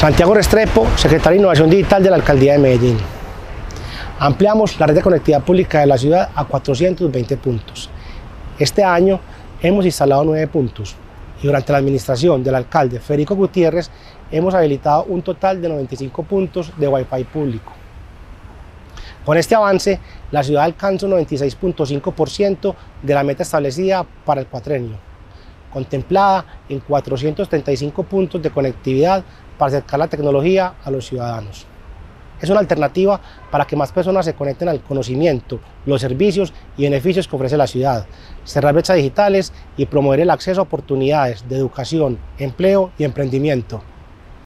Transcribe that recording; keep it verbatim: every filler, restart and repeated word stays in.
Santiago Restrepo, secretario de Innovación Digital de la Alcaldía de Medellín. Ampliamos la red de conectividad pública de la ciudad a cuatrocientos veinte puntos. Este año hemos instalado nueve puntos y durante la administración del alcalde Federico Gutiérrez hemos habilitado un total de noventa y cinco puntos de Wi-Fi público. Con este avance, la ciudad alcanza un noventa y seis punto cinco por ciento de la meta establecida para el cuatrenio, contemplada en cuatrocientos treinta y cinco puntos de conectividad para acercar la tecnología a los ciudadanos. Es una alternativa para que más personas se conecten al conocimiento, los servicios y beneficios que ofrece la ciudad, cerrar brechas digitales y promover el acceso a oportunidades de educación, empleo y emprendimiento.